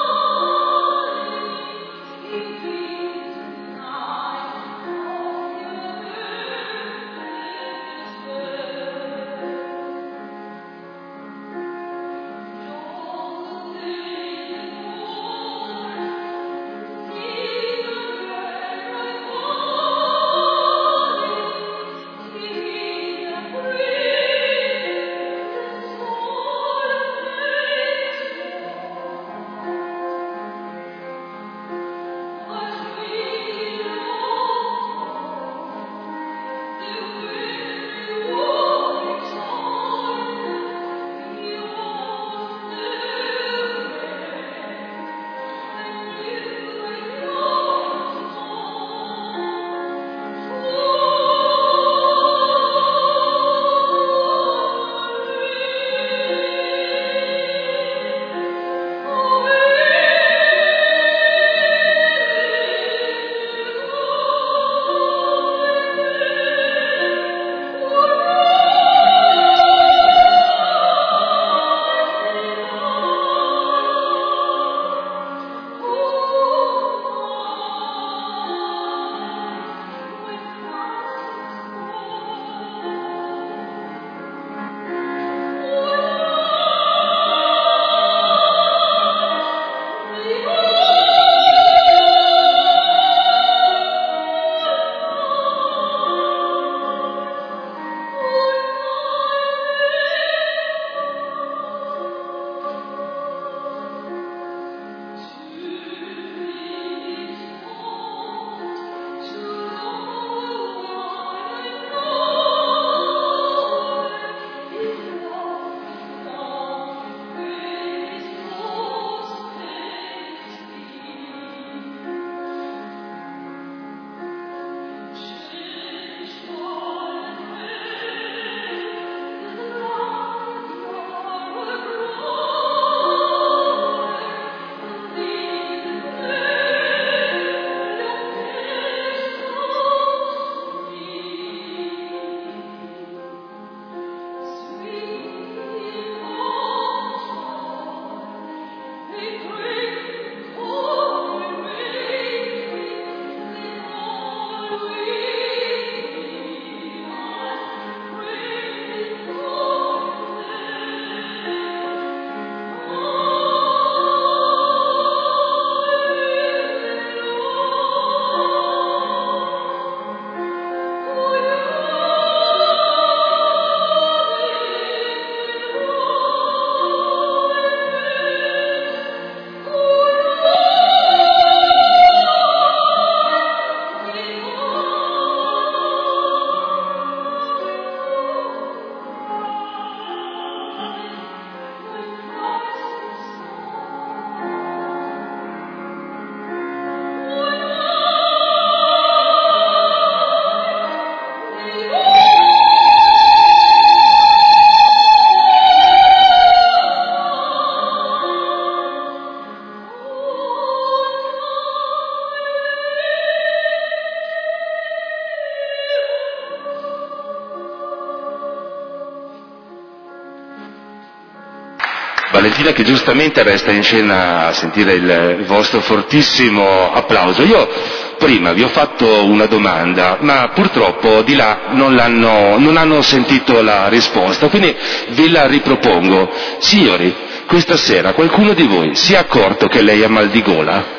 [SPEAKER 2] Valentina che giustamente resta in scena a sentire il vostro fortissimo applauso. Io prima vi ho fatto una domanda, ma purtroppo di là non hanno sentito la risposta, quindi ve la ripropongo. Signori, questa sera qualcuno di voi si è accorto che lei ha mal di gola?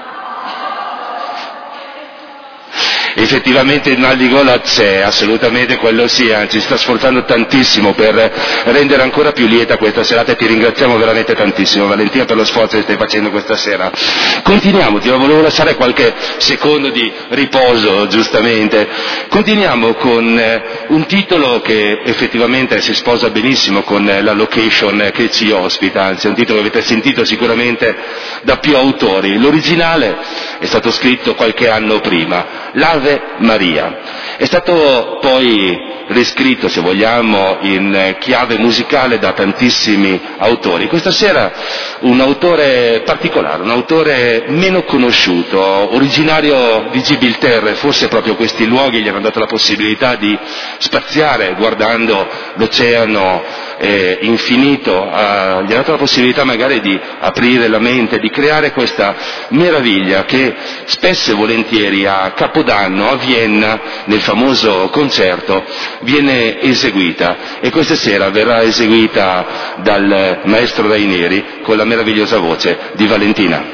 [SPEAKER 2] Effettivamente il mal di gola c'è, assolutamente, quello sì, anzi sta sforzando tantissimo per rendere ancora più lieta questa serata e ti ringraziamo veramente tantissimo Valentina per lo sforzo che stai facendo questa sera. Continuiamo, ti volevo lasciare qualche secondo di riposo, giustamente. Continuiamo con un titolo che effettivamente si sposa benissimo con la location che ci ospita, anzi è un titolo che avete sentito sicuramente da più autori. L'originale è stato scritto qualche anno prima, l'Ave Maria. È stato poi riscritto, se vogliamo, in chiave musicale da tantissimi autori. Questa sera un autore particolare, un autore meno conosciuto, originario di Gibilterra, forse proprio questi luoghi gli hanno dato la possibilità di spaziare guardando l'oceano infinito, gli hanno dato la possibilità magari di aprire la mente, di creare questa meraviglia che spesso e volentieri a Capodanno a Vienna, nel famoso concerto, viene eseguita e questa sera verrà eseguita dal maestro Rainieri con la meravigliosa voce di Valentina.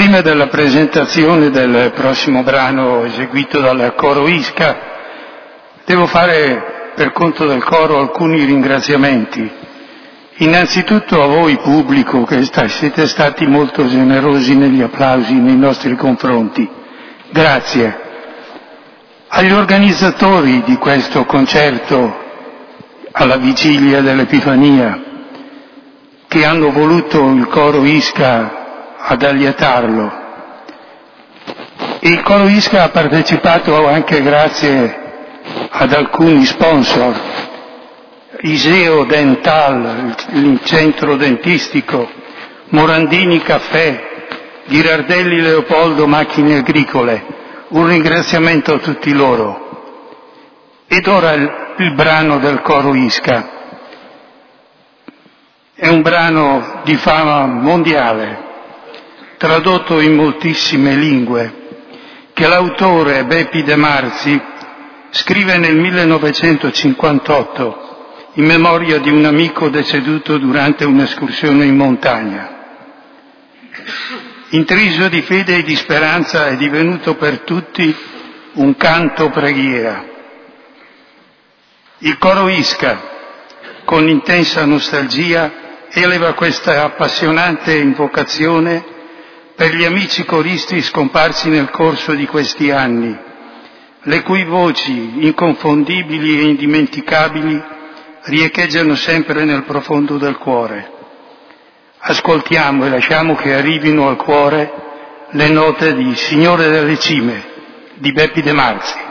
[SPEAKER 1] Prima della presentazione del prossimo brano eseguito dal coro Isca, devo fare per conto del coro alcuni ringraziamenti. Innanzitutto a voi pubblico che siete stati molto generosi negli applausi nei nostri confronti. Grazie. Agli organizzatori di questo concerto alla vigilia dell'Epifania, che hanno voluto il coro Isca ad allietarlo. Il coro Isca ha partecipato anche grazie ad alcuni sponsor, Iseo Dental, il centro dentistico, Morandini Caffè, Ghirardelli Leopoldo Macchine Agricole. Un ringraziamento a tutti loro. Ed ora il brano del coro Isca. È un brano di fama mondiale, tradotto in moltissime lingue, che l'autore Beppi De Marzi scrive nel 1958 in memoria di un amico deceduto durante un'escursione in montagna. Intriso di fede e di speranza è divenuto per tutti un canto preghiera. Il coro Isca, con intensa nostalgia, eleva questa appassionante invocazione per gli amici coristi scomparsi nel corso di questi anni, le cui voci inconfondibili e indimenticabili riecheggiano sempre nel profondo del cuore. Ascoltiamo e lasciamo che arrivino al cuore le note di Signore delle Cime di Beppi De Marzi.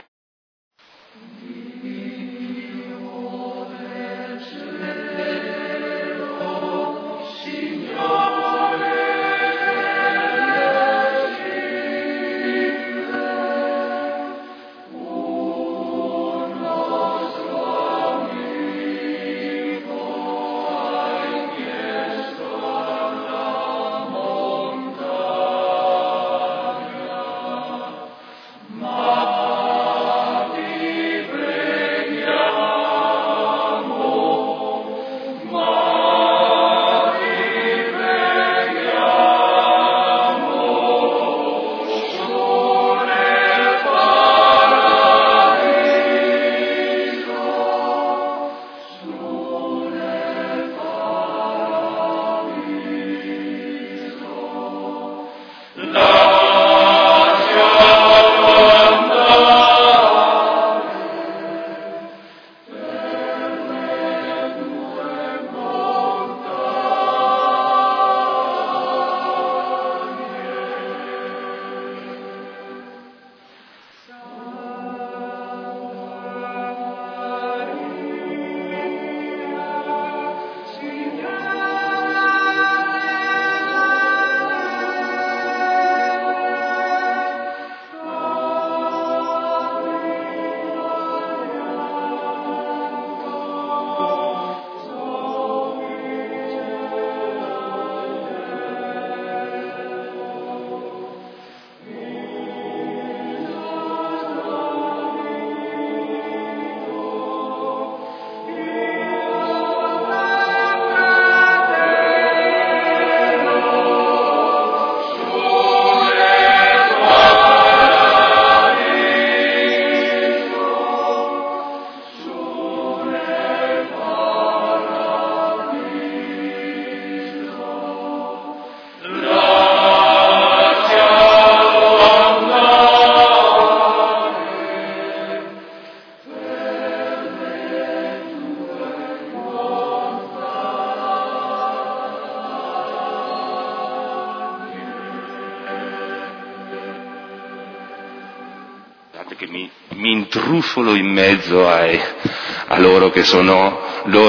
[SPEAKER 2] Che mi intrufolo in mezzo a loro che sono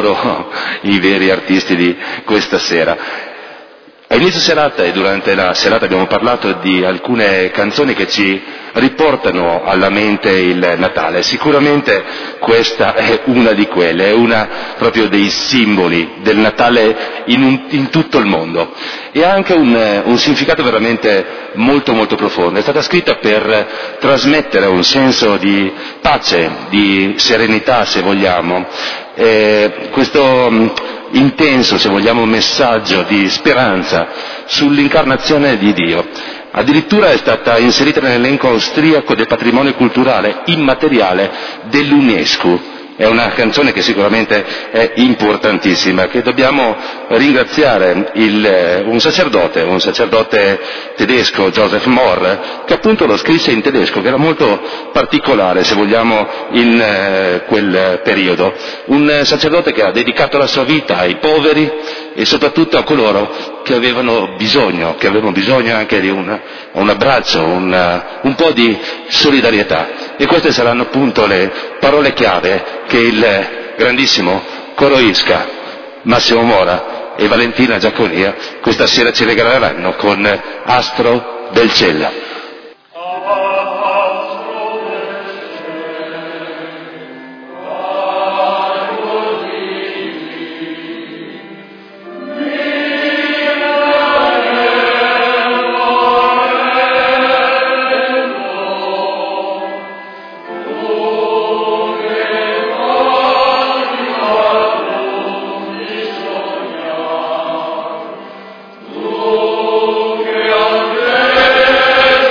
[SPEAKER 2] i veri artisti di questa sera. A inizio serata e durante la serata abbiamo parlato di alcune canzoni che ci riportano alla mente il Natale. Sicuramente questa è una di quelle, è una proprio dei simboli del Natale in tutto il mondo. E ha anche un significato veramente molto molto profondo. È stata scritta per trasmettere un senso di pace, di serenità se vogliamo. Questo intenso, se vogliamo, messaggio di speranza sull'incarnazione di Dio. Addirittura è stata inserita nell'elenco austriaco del patrimonio culturale immateriale dell'UNESCO. È una canzone che sicuramente è importantissima, che dobbiamo ringraziare un sacerdote tedesco, Joseph Mohr, che appunto lo scrisse in tedesco, che era molto particolare, se vogliamo, in quel periodo. Un sacerdote che ha dedicato la sua vita ai poveri e soprattutto a coloro che avevano bisogno anche di un abbraccio, un po' di solidarietà. E queste saranno appunto le parole chiave che il grandissimo coro Isca, Massimo Mora e Valentina Giaconia questa sera ci regaleranno con Astro del Cielo.
[SPEAKER 5] Amen.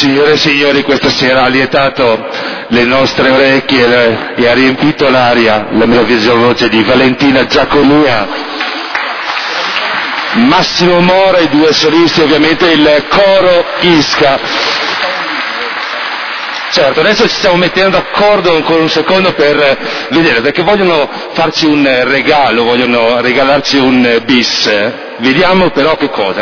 [SPEAKER 2] Signore e signori, questa sera ha lietato le nostre orecchie e ha riempito l'aria la meravigliosa voce di Valentina Giaconia, Massimo Mora e 2 solisti, ovviamente il coro Isca. Certo, adesso ci stiamo mettendo d'accordo ancora un secondo per vedere, perché vogliono farci un regalo, vogliono regalarci un bis. Vediamo però che cosa.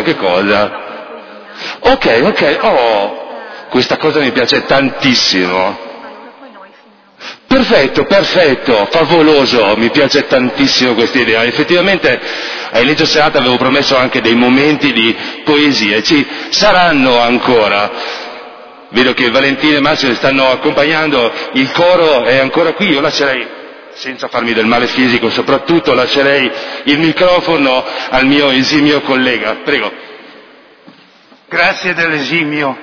[SPEAKER 2] Ok, questa cosa mi piace tantissimo. Perfetto, favoloso, mi piace tantissimo questa idea. Effettivamente all'inizio serata avevo promesso anche dei momenti di poesia e ci saranno ancora. Vedo che Valentina e Massimo stanno accompagnando, il coro è ancora qui, io lascerei, senza farmi del male fisico soprattutto, lascerei il microfono al mio esimio collega. Prego.
[SPEAKER 1] Grazie dell'esimio.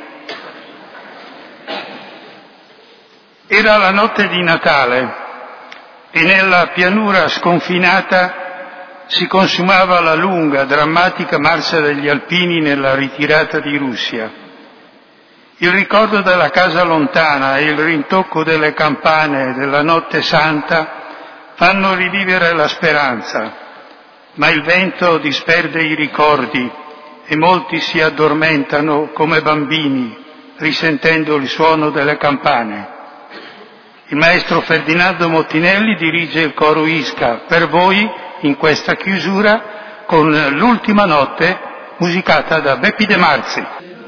[SPEAKER 1] Era la notte di Natale e nella pianura sconfinata si consumava la lunga, drammatica marcia degli alpini nella ritirata di Russia. Il ricordo della casa lontana e il rintocco delle campane della notte santa fanno rivivere la speranza, ma il vento disperde i ricordi e molti si addormentano come bambini risentendo il suono delle campane. Il maestro Ferdinando Mottinelli dirige il coro Isca per voi in questa chiusura con l'ultima notte musicata da Beppi De Marzi.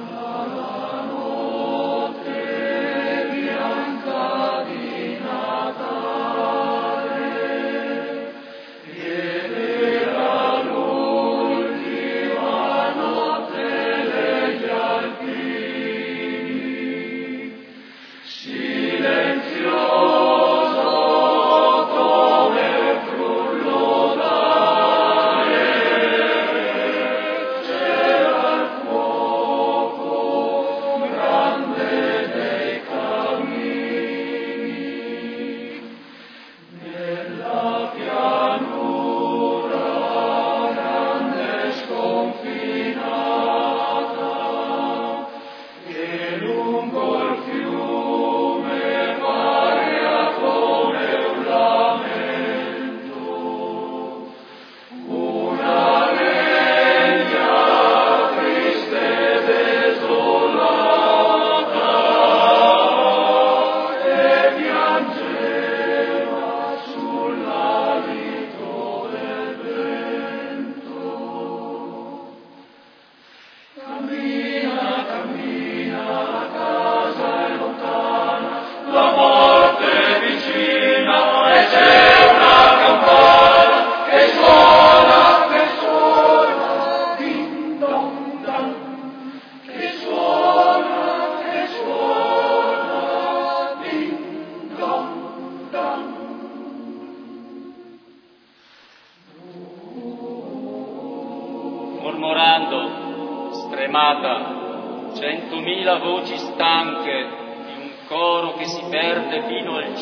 [SPEAKER 5] mormorando, stremata, 100.000 voci stanche di un coro che si perde fino al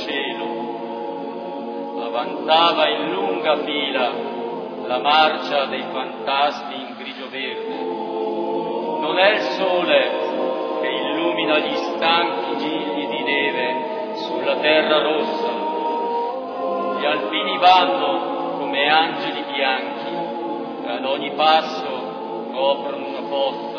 [SPEAKER 5] cielo, avanzava in lunga fila la marcia dei fantasmi in grigio verde. Non è il sole che illumina gli stanchi gigli di neve sulla terra rossa. Gli alpini vanno come angeli bianchi, e ad ogni passo coprono una fossa.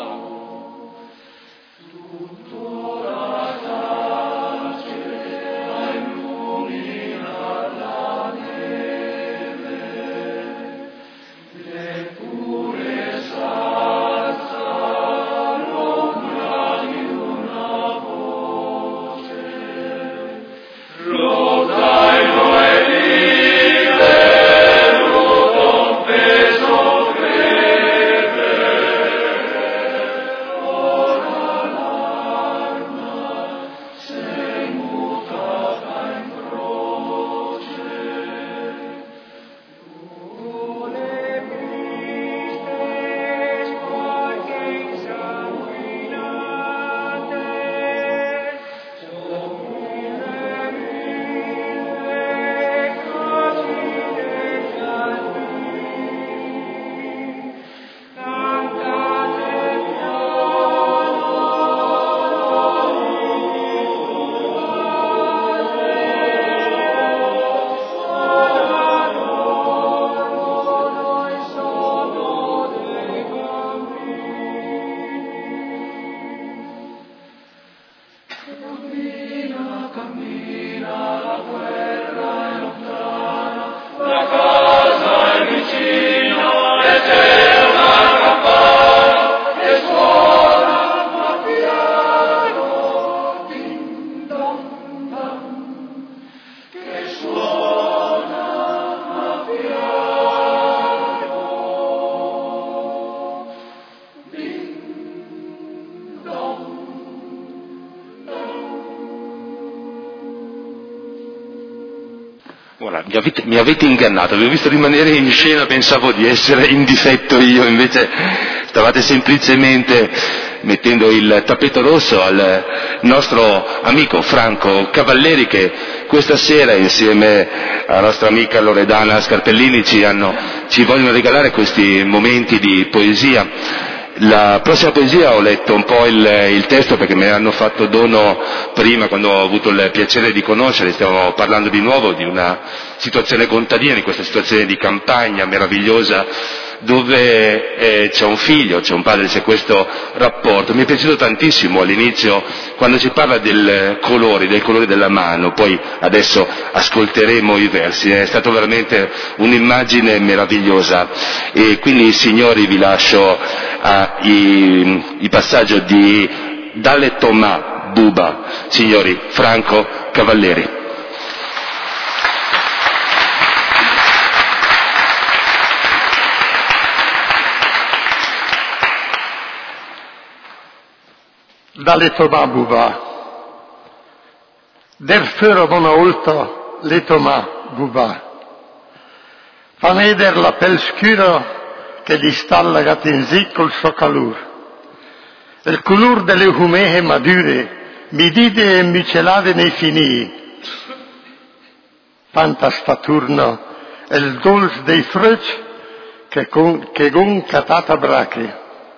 [SPEAKER 2] Ora, mi avete ingannato, vi ho visto rimanere in scena, pensavo di essere in difetto io, invece stavate semplicemente mettendo il tappeto rosso al nostro amico Franco Cavalleri, che questa sera insieme alla nostra amica Loredana Scarpellini ci vogliono regalare questi momenti di poesia. La prossima poesia ho letto un po' il testo perché me l'hanno fatto dono prima, quando ho avuto il piacere di conoscere. Stiamo parlando di nuovo di una situazione contadina, di questa situazione di campagna meravigliosa dove c'è un figlio, c'è un padre, c'è questo rapporto. Mi è piaciuto tantissimo all'inizio quando ci parla del colore della mano, poi adesso ascolteremo i versi, è stata veramente un'immagine meravigliosa. E quindi, signori, vi lascio il passaggio di Dalle Tomà Buba, signori, Franco Cavalleri.
[SPEAKER 6] Dalle Tomà Buba. Der Führer von Olto, le Tomà Buba. Fa neder la pelle scura che gli stalla gatinzi col suo calore. Il colore delle umehe madure, midite e micelate nei finì. Fanta staturno, il dolce dei frutti che con catata brache.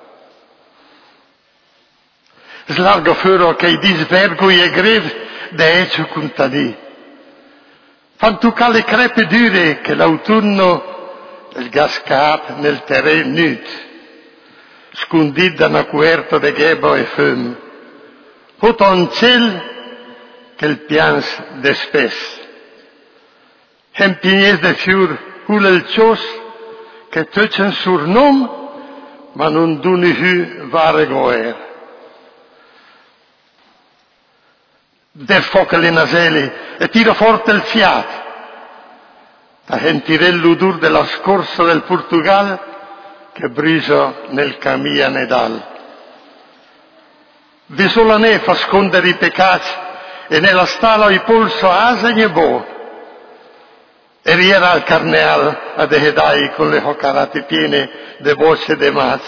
[SPEAKER 6] Slargo fuori che i disvergo e greve de ecio contadì. Fantuca le crepe dure che l'autunno il gascat nel terreno nut, scondit da una coerta de ghebo e fum. Hot un ciel che il pians de spes. Hempinies de fiur hul il cios che tucen surnom, ma non duni hu vare goer. Der foca le naseli e tira forte il fiato. Da sentire l'odore della scorza del Portugal che brisa nel camia Nedal. Vi sola ne fa scondere i peccati e nella stalla i polso asegni e bo. E riera al carneal ad Ehedai con le hocarate piene de voce de maz.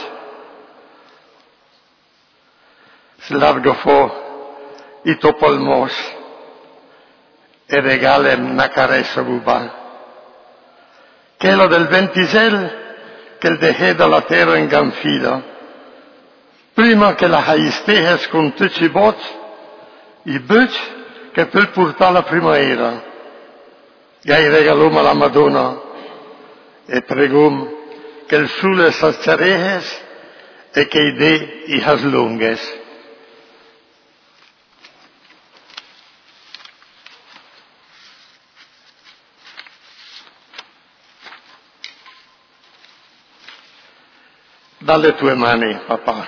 [SPEAKER 6] Slargo fo i topolmos e regale una carezza buba. Quello del ventisel che il deheda la terra in ganfilo. Prima che la haistehes con tutti i bot, i buc che per portare la primavera. Gai regalom alla Madonna e pregom che il sole s'acciarehes e che i de i haslunges. Dalle tue mani, papà.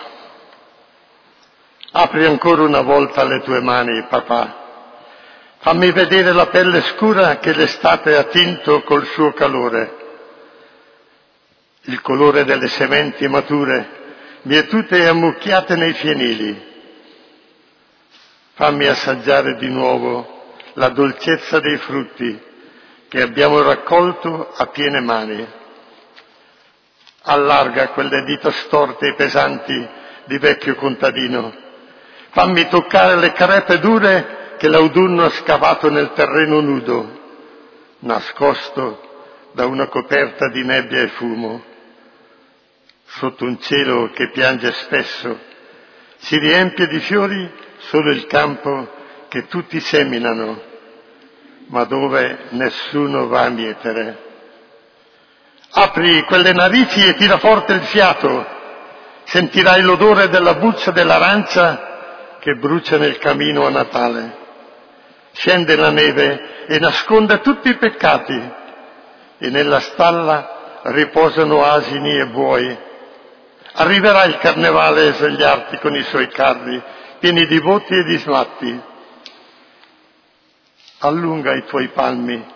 [SPEAKER 6] Apri ancora una volta le tue mani, papà. Fammi vedere la pelle scura che l'estate ha tinto col suo calore. Il colore delle sementi mature, mietute e ammucchiate nei fienili. Fammi assaggiare di nuovo la dolcezza dei frutti che abbiamo raccolto a piene mani. Allarga quelle dita storte e pesanti di vecchio contadino. Fammi toccare le crepe dure che l'autunno ha scavato nel terreno nudo, nascosto da una coperta di nebbia e fumo. Sotto un cielo che piange spesso, si riempie di fiori solo il campo che tutti seminano, ma dove nessuno va a mietere. Apri quelle narici e tira forte il fiato. Sentirai l'odore della buccia dell'arancia che brucia nel camino a Natale. Scende la neve e nasconde tutti i peccati. E nella stalla riposano asini e buoi. Arriverà il carnevale a svegliarti con i suoi carri, pieni di voti e di smatti. Allunga i tuoi palmi